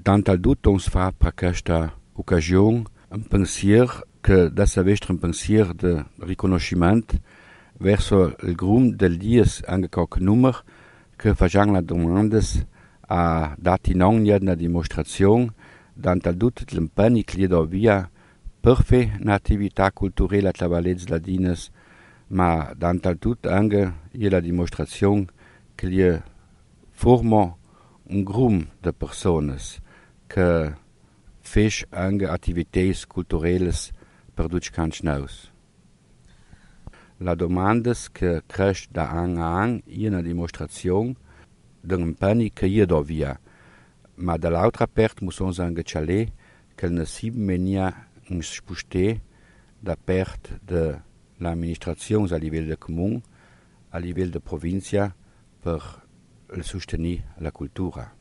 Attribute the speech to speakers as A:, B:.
A: Tantal dut ons fa per questa occasione un pensier che da savestre un pensier de riconoscimento verso il grum del dies angecoc nummer che facciamo la domandes a dati non una dimostrazione tantal dut l'impegno che gli do via per fe un'attività culturale a Valets Ladinas, ma tantal dut anche la dimostrazione che gli forma un grum de personas che fech anche attivités culturelles per duc naus. La domandas che cresce da an a an una dimostrazione d'un impegno che io do via, ma dall'altra parte musons anche cialè che il nasib menia un spusté da parte de l'amministrazione a livello de comune, a livello de provincia per sostenere la cultura.